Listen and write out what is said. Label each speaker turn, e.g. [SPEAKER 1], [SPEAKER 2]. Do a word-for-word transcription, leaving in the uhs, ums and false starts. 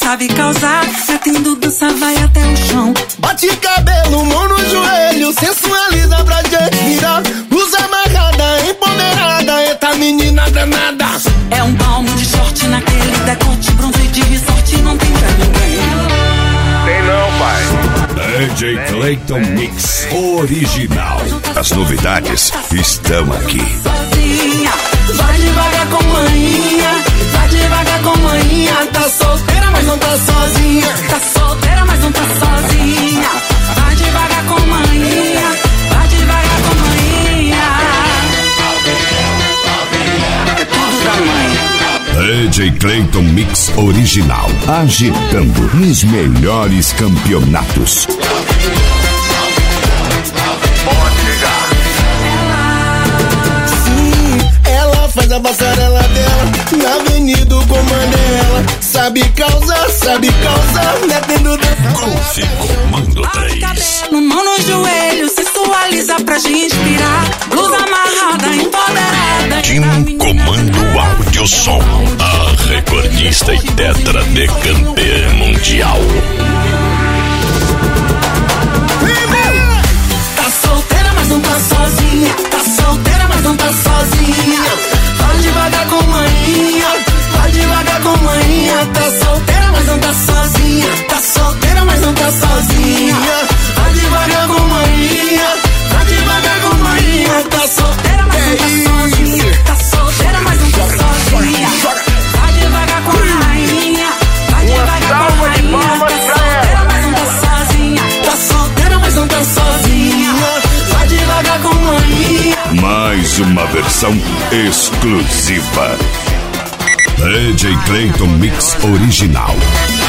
[SPEAKER 1] sabe causar. Metendo dança, vai até o chão.
[SPEAKER 2] Bate cabelo, mão no joelho, sensualiza pra gente virar. Blusa amarrada, empoderada, eita menina danada.
[SPEAKER 1] É um palmo de short naquele decote, bronze de resort, não tem pra ninguém.
[SPEAKER 3] Tem não, pai.
[SPEAKER 4] D J Clayton Mix Original. As novidades estão aqui.
[SPEAKER 1] Sozinha, vai devagar com manhinha, vai devagar com manhinha. Tá solteira, mas não tá sozinha. Tá solteira, mas não tá sozinha. Vai devagar com manhinha, vai devagar com manhinha. É tudo da mãe.
[SPEAKER 4] D J Clayton Mix Original. Agitando nos melhores campeonatos.
[SPEAKER 2] Faz a passarela dela na Avenida Comandela. Sabe causar, sabe causar, metendo dança.
[SPEAKER 4] Golfe Comando três.
[SPEAKER 1] Cabelo, mão no joelho, sensualiza pra gente inspirar. Blusa amarrada, empoderada.
[SPEAKER 4] Team Comando Áudio Som. A recordista e tetra de campeã mundial.
[SPEAKER 1] Tá solteira, mas não tá sozinha. Tá solteira, mas não tá sozinha. Vai devagar com manhinha, vai devagar com manhinha. Tá solteira, mas não tá sozinha. Tá solteira, mas não tá sozinha. Vai devagar com manhinha, vai devagar com manhinha. Tá solteira, mas não tá sozinha. Tá solteira, mas não tá sozinha. Vai devagar com a rainha, vai devagar com a rainha. Tá solteira, mas não tá sozinha. Tá solteira, mas não tá sozinha. Vai devagar com manhinha.
[SPEAKER 4] Mais uma versão exclusiva. D J Clayton Mix Original.